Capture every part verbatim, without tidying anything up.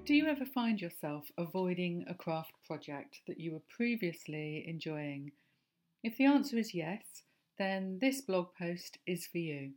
Do you ever find yourself avoiding a craft project that you were previously enjoying? If the answer is yes, then this blog post is for you.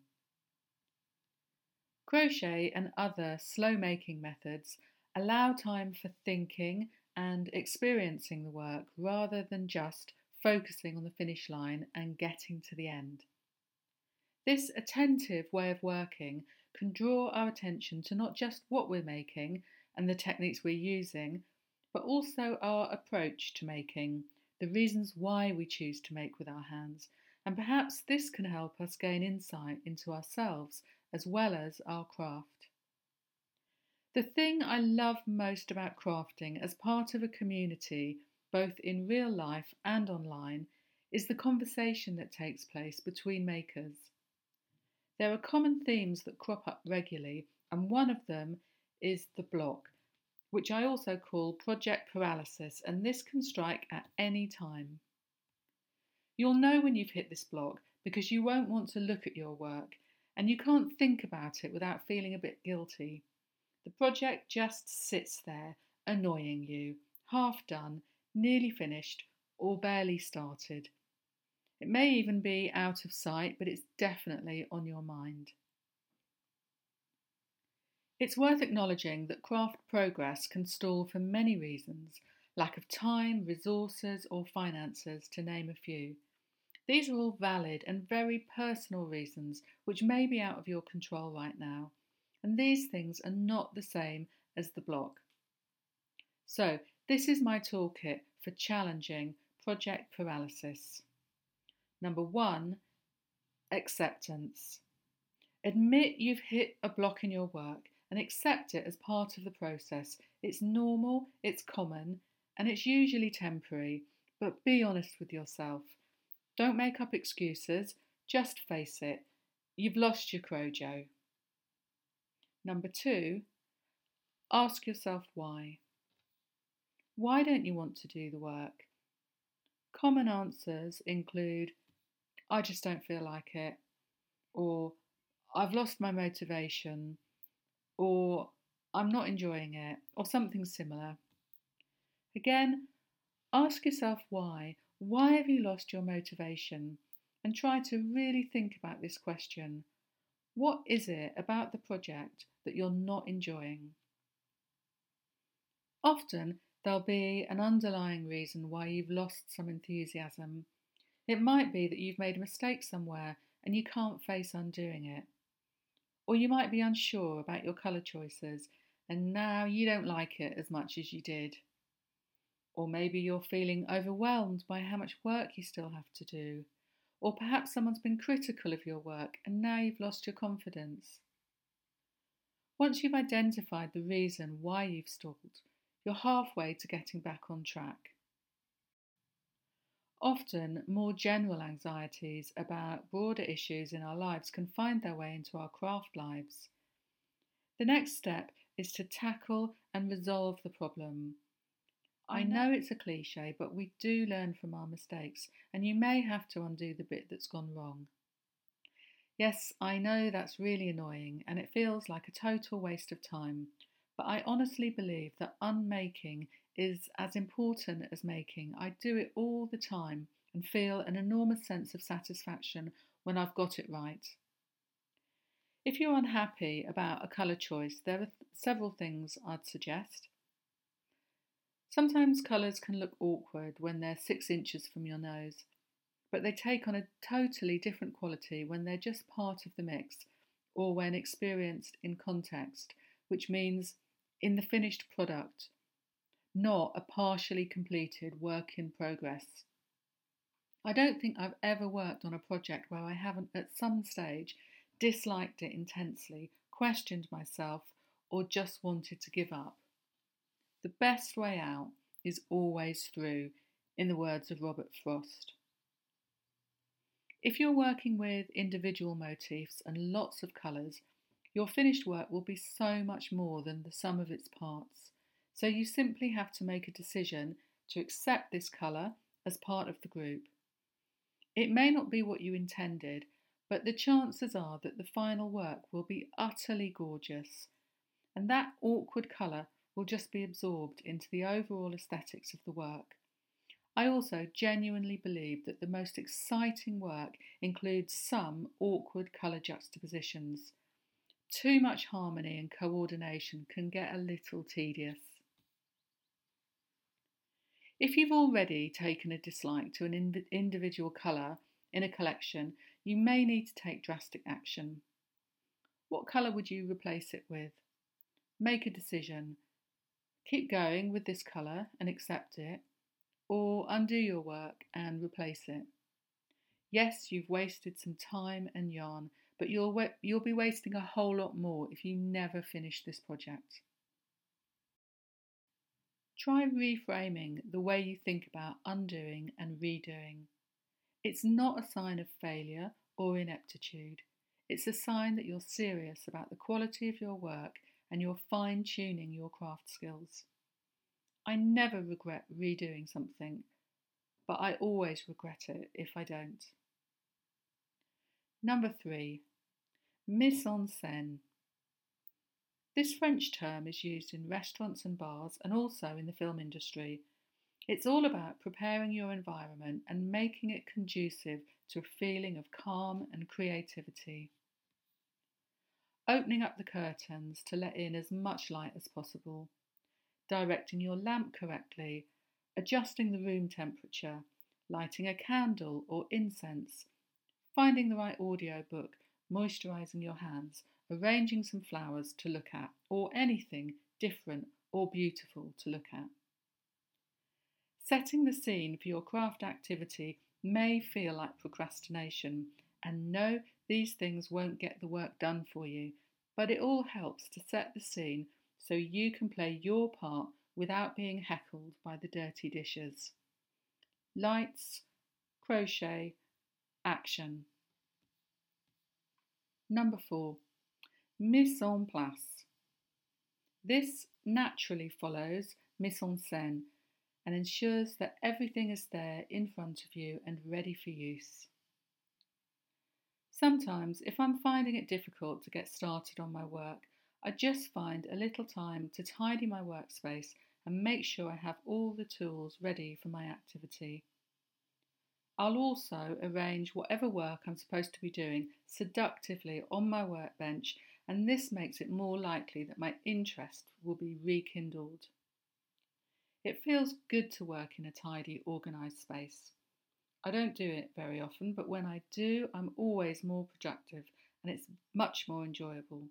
Crochet and other slow making methods allow time for thinking and experiencing the work rather than just focusing on the finish line and getting to the end. This attentive way of working can draw our attention to not just what we're making and the techniques we're using, but also our approach to making, the reasons why we choose to make with our hands, and perhaps this can help us gain insight into ourselves as well as our craft. The thing I love most about crafting as part of a community, both in real life and online, is the conversation that takes place between makers. There are common themes that crop up regularly, and one of them is the block, which I also call project paralysis, and this can strike at any time. You'll know when you've hit this block because you won't want to look at your work, and you can't think about it without feeling a bit guilty. The project just sits there, annoying you, half done, nearly finished, or barely started. It may even be out of sight, but it's definitely on your mind. It's worth acknowledging that craft progress can stall for many reasons: lack of time, resources, or finances, to name a few. These are all valid and very personal reasons which may be out of your control right now, and these things are not the same as the block. So, this is my toolkit for challenging project paralysis. Number one, acceptance. Admit you've hit a block in your work and accept it as part of the process. It's normal, it's common, and it's usually temporary, but be honest with yourself. Don't make up excuses, just face it. You've lost your Crojo. Number two, ask yourself why. Why don't you want to do the work? Common answers include, I just don't feel like it, or I've lost my motivation, or I'm not enjoying it, or something similar. Again, ask yourself why. Why have you lost your motivation? And try to really think about this question. What is it about the project that you're not enjoying? Often there'll be an underlying reason why you've lost some enthusiasm. It might be that you've made a mistake somewhere and you can't face undoing it. Or you might be unsure about your colour choices and now you don't like it as much as you did. Or maybe you're feeling overwhelmed by how much work you still have to do. Or perhaps someone's been critical of your work and now you've lost your confidence. Once you've identified the reason why you've stalled, you're halfway to getting back on track. Often, more general anxieties about broader issues in our lives can find their way into our craft lives. The next step is to tackle and resolve the problem. I know it's a cliche, but we do learn from our mistakes, and you may have to undo the bit that's gone wrong. Yes, I know that's really annoying, and it feels like a total waste of time, but I honestly believe that unmaking is as important as making. I do it all the time and feel an enormous sense of satisfaction when I've got it right. If you're unhappy about a colour choice, there are several things I'd suggest. Sometimes colours can look awkward when they're six inches from your nose, but they take on a totally different quality when they're just part of the mix or when experienced in context, which means in the finished product, not a partially completed work in progress. I don't think I've ever worked on a project where I haven't at some stage disliked it intensely, questioned myself, or just wanted to give up. The best way out is always through, in the words of Robert Frost. If you're working with individual motifs and lots of colours, your finished work will be so much more than the sum of its parts. So you simply have to make a decision to accept this colour as part of the group. It may not be what you intended, but the chances are that the final work will be utterly gorgeous. And that awkward colour will just be absorbed into the overall aesthetics of the work. I also genuinely believe that the most exciting work includes some awkward colour juxtapositions. Too much harmony and coordination can get a little tedious. If you've already taken a dislike to an ind- individual colour in a collection, you may need to take drastic action. What colour would you replace it with? Make a decision. Keep going with this colour and accept it, or undo your work and replace it. Yes, you've wasted some time and yarn, but you'll, wa- you'll be wasting a whole lot more if you never finish this project. Try reframing the way you think about undoing and redoing. It's not a sign of failure or ineptitude. It's a sign that you're serious about the quality of your work and you're fine-tuning your craft skills. I never regret redoing something, but I always regret it if I don't. Number three, mise en scène. This French term is used in restaurants and bars and also in the film industry. It's all about preparing your environment and making it conducive to a feeling of calm and creativity. Opening up the curtains to let in as much light as possible, directing your lamp correctly, adjusting the room temperature, lighting a candle or incense, finding the right audiobook, moisturising your hands, arranging some flowers to look at, or anything different or beautiful to look at. Setting the scene for your craft activity may feel like procrastination, and no, these things won't get the work done for you, but it all helps to set the scene so you can play your part without being heckled by the dirty dishes. Lights, crochet, action. Number four, mise en place. This naturally follows mise en scène and ensures that everything is there in front of you and ready for use. Sometimes, if I'm finding it difficult to get started on my work, I just find a little time to tidy my workspace and make sure I have all the tools ready for my activity. I'll also arrange whatever work I'm supposed to be doing seductively on my workbench, and this makes it more likely that my interest will be rekindled. It feels good to work in a tidy, organised space. I don't do it very often, but when I do, I'm always more productive and it's much more enjoyable.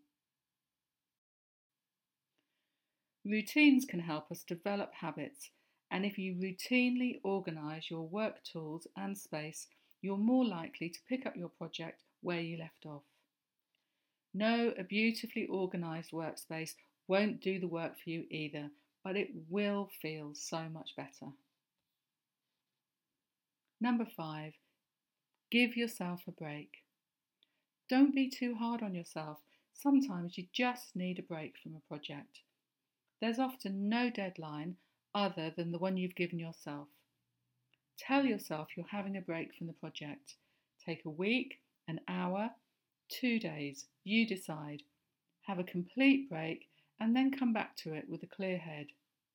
Routines can help us develop habits, and if you routinely organise your work tools and space, you're more likely to pick up your project where you left off. No, a beautifully organised workspace won't do the work for you either, but it will feel so much better. Number five, give yourself a break. Don't be too hard on yourself. Sometimes you just need a break from a project. There's often no deadline other than the one you've given yourself. Tell yourself you're having a break from the project. Take a week, an hour, two days, you decide. Have a complete break and then come back to it with a clear head.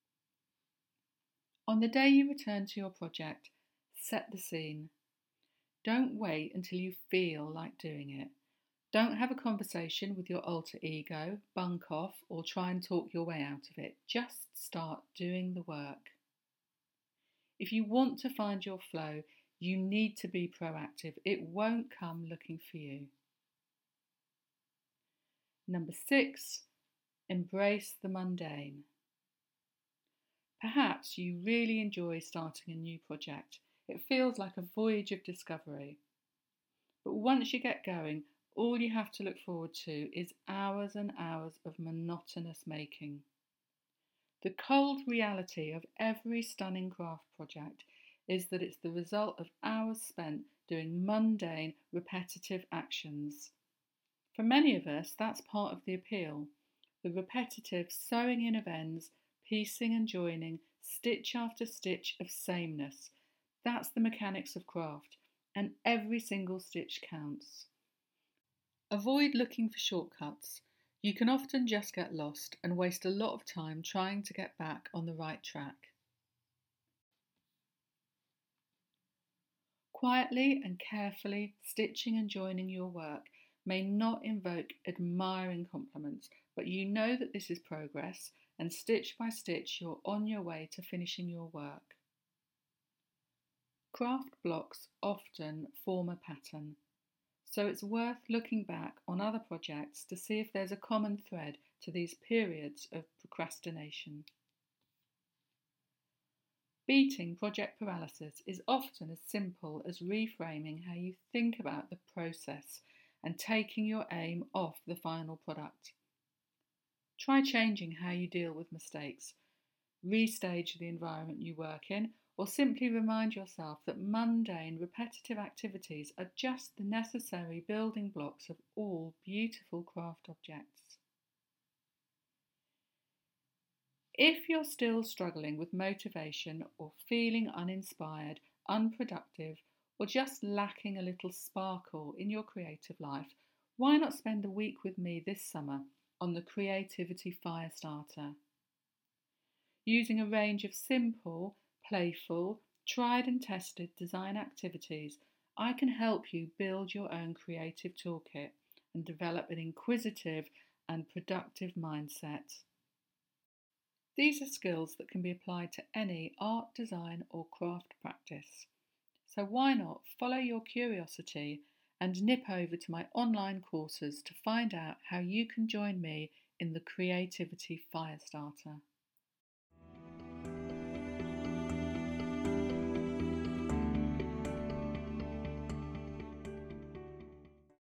On the day you return to your project, set the scene. Don't wait until you feel like doing it. Don't have a conversation with your alter ego, bunk off, or try and talk your way out of it. Just start doing the work. If you want to find your flow, you need to be proactive. It won't come looking for you. Number six, embrace the mundane. Perhaps you really enjoy starting a new project. It feels like a voyage of discovery. But once you get going, all you have to look forward to is hours and hours of monotonous making. The cold reality of every stunning craft project is that it's the result of hours spent doing mundane, repetitive actions. For many of us, that's part of the appeal. The repetitive sewing in of ends, piecing and joining, stitch after stitch of sameness. That's the mechanics of craft, and every single stitch counts. Avoid looking for shortcuts. You can often just get lost and waste a lot of time trying to get back on the right track. Quietly and carefully stitching and joining your work may not invoke admiring compliments, but you know that this is progress, and stitch by stitch you're on your way to finishing your work. Craft blocks often form a pattern, so it's worth looking back on other projects to see if there's a common thread to these periods of procrastination. Beating project paralysis is often as simple as reframing how you think about the process and taking your aim off the final product. Try changing how you deal with mistakes, restage the environment you work in, or simply remind yourself that mundane, repetitive activities are just the necessary building blocks of all beautiful craft objects. If you're still struggling with motivation or feeling uninspired, unproductive, or just lacking a little sparkle in your creative life, why not spend a week with me this summer on the Creativity Firestarter? Using a range of simple, playful, tried and tested design activities, I can help you build your own creative toolkit and develop an inquisitive and productive mindset. These are skills that can be applied to any art, design or craft practice. So why not follow your curiosity and nip over to my online courses to find out how you can join me in the Creativity Firestarter.